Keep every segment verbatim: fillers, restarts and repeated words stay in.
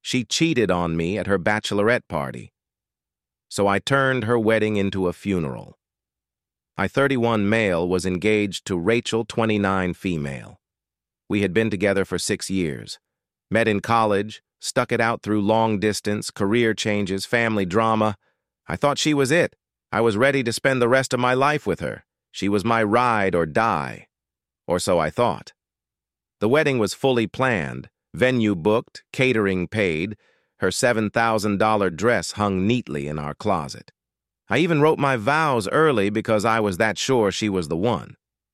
She cheated on me at her bachelorette party. So I turned her wedding into a funeral. I, thirty-one male, was engaged to Rachel, twenty-nine female. We had been together for six years. Met in college, stuck it out through long distance, career changes, family drama. I thought she was it. I was ready to spend the rest of my life with her. She was my ride or die. Or so I thought. The wedding was fully planned, venue booked, catering paid. Her seven thousand dollar dress hung neatly in our closet. I even wrote my vows early because I was that sure she was the one.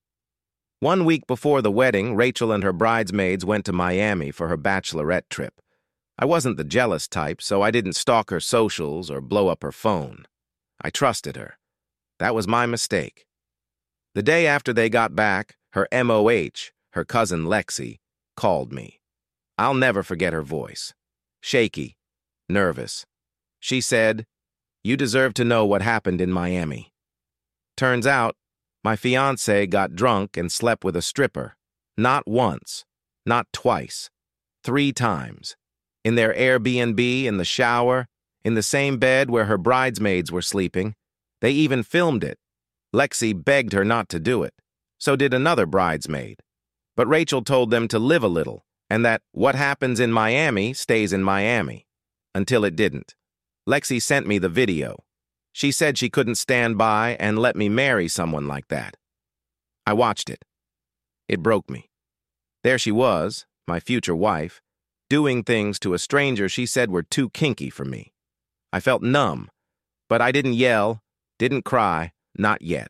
One week before the wedding, Rachel and her bridesmaids went to Miami for her bachelorette trip. I wasn't the jealous type, so I didn't stalk her socials or blow up her phone. I trusted her. That was my mistake. The day after they got back, her M O H, her cousin Lexi, called me. I'll never forget her voice. Shaky, nervous. She said, "You deserve to know what happened in Miami." Turns out, my fiancé got drunk and slept with a stripper. Not once, not twice, three times. In their Airbnb, in the shower, in the same bed where her bridesmaids were sleeping. They even filmed it. Lexi begged her not to do it. So did another bridesmaid. But Rachel told them to live a little, and that what happens in Miami stays in Miami. Until it didn't. Lexi sent me the video. She said she couldn't stand by and let me marry someone like that. I watched it. It broke me. There she was, my future wife, doing things to a stranger she said were too kinky for me. I felt numb, but I didn't yell, didn't cry, not yet.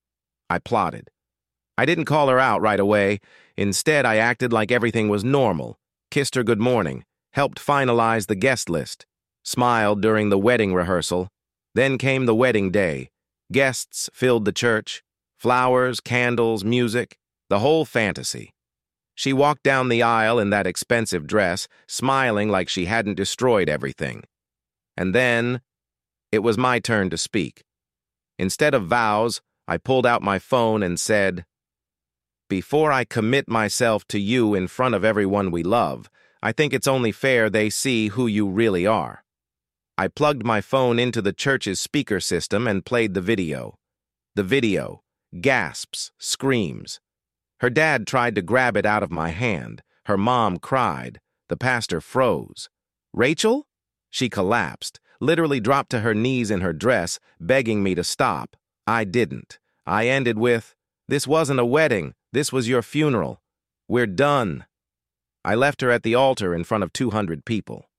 I plotted. I didn't call her out right away. Instead, I acted like everything was normal, kissed her good morning, helped finalize the guest list, smiled during the wedding rehearsal. Then came the wedding day. Guests filled the church, flowers, candles, music, the whole fantasy. She walked down the aisle in that expensive dress, smiling like she hadn't destroyed everything. And then, it was my turn to speak. Instead of vows, I pulled out my phone and said, "Before I commit myself to you in front of everyone we love, I think it's only fair they see who you really are." I plugged my phone into the church's speaker system and played the video. The video, gasps, screams. Her dad tried to grab it out of my hand. Her mom cried. The pastor froze. Rachel? She collapsed, literally dropped to her knees in her dress, begging me to stop. I didn't. I ended with, "This wasn't a wedding. This was your funeral. We're done." I left her at the altar in front of two hundred people.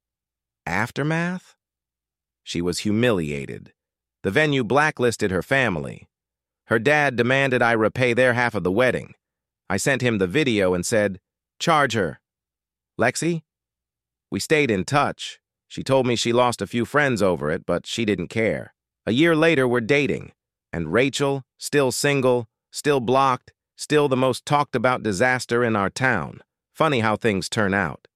Aftermath? She was humiliated. The venue blacklisted her family. Her dad demanded I repay their half of the wedding. I sent him the video and said, "Charge her." Lexi? We stayed in touch. She told me she lost a few friends over it, but she didn't care. A year later, we're dating. And Rachel, still single, still blocked, still the most talked about disaster in our town. Funny how things turn out.